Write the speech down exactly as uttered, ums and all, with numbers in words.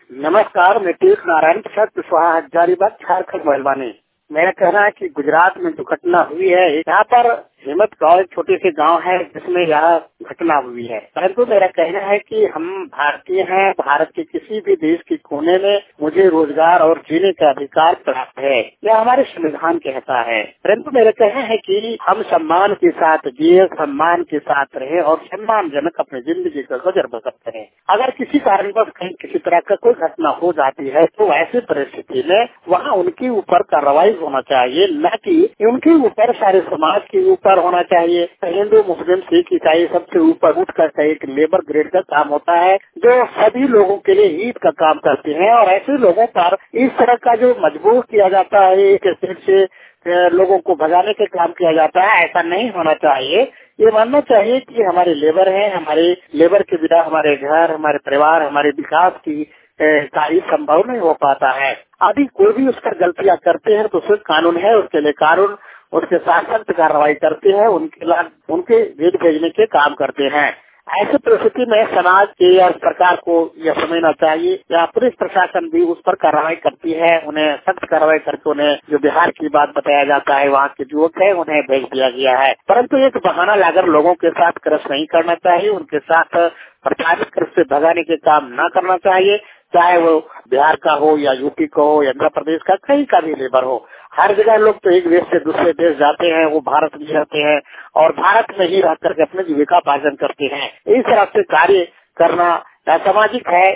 नमस्कार, मैं तीर्थ नारायण प्रसाद कुशवाहा हजारीबाग झारखंड मेहरबानी। मेरा कहना है कि गुजरात में जो घटना हुई है, यहाँ पर हिम्मत गाँव एक छोटे से गांव है जिसमें यह घटना हुई है। परंतु मेरा कहना है कि हम भारतीय हैं, भारत के किसी भी देश के कोने में मुझे रोजगार और जीने का अधिकार प्राप्त है, यह हमारे संविधान कहता है। परंतु मेरा कहना है कि हम सम्मान के साथ जिए, सम्मान के साथ रहे और सम्मानजनक अपनी जिंदगी का गुजर बसर करें। अगर किसी कारणवश कहीं किसी तरह का कोई घटना हो जाती है तो ऐसी परिस्थिति में वहाँ उनके ऊपर कार्रवाई होना चाहिए, न कि उनके ऊपर सारे समाज के ऊपर होना चाहिए। हिंदू, मुस्लिम, सिख, ईसाई सबसे ऊपर उठ कर एक लेबर ग्रेड का काम होता है जो सभी लोगों के लिए हित का काम करते हैं। और ऐसे लोगों पर इस तरह का जो मजबूर किया जाता है, एक स्टेट से लोगों को भगाने के काम किया जाता है, ऐसा नहीं होना चाहिए। ये मानना चाहिए कि हमारे लेबर हैं, हमारे लेबर के बिना हमारे घर, हमारे परिवार, हमारे विकास की कार्य संभव नहीं हो पाता है। अभी कोई भी उस पर गलतियां करते हैं तो उसका कानून है, उसके लिए कानून उसके साथ सख्त कार्रवाई करते हैं, उनके लाभ उनके जेल भेजने के काम करते हैं। ऐसी परिस्थिति में समाज के या सरकार को यह समझना चाहिए या पुलिस प्रशासन भी उस पर कार्रवाई करती है, उन्हें सख्त कार्रवाई करके उन्हें जो बिहार की बात बताया जाता है वहाँ के युवक है उन्हें भेज दिया गया है। परंतु एक बहाना लाकर लोगों के साथ क्रस नहीं करना चाहिए, उनके साथ प्रताड़ित कर से भगाने के काम न करना चाहिए, चाहे वो बिहार का हो या यूपी का हो या आंध्र प्रदेश का, कहीं का भी लेबर हो। हर जगह लोग तो एक देश से दूसरे देश जाते हैं, वो भारत में रहते हैं और भारत में ही रह करके अपने जीविका पार्जन करते हैं। इस तरह से कार्य करना सामाजिक है।